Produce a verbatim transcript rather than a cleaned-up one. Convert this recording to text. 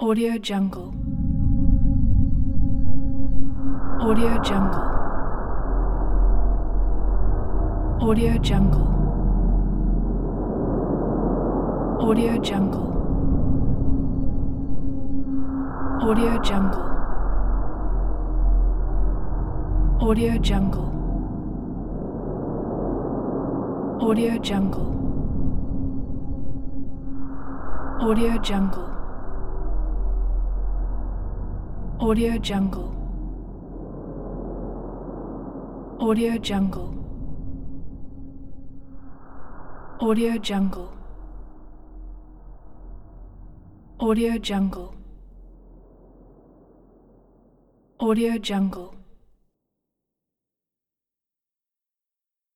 Audio Jungle. Audio Jungle. Audio Jungle. Audio Jungle. Audio Jungle. Audio Jungle. Audio Jungle. Audio Jungle. Audio Jungle. Audio Jungle. Audio Jungle. Audio Jungle. Audio Jungle.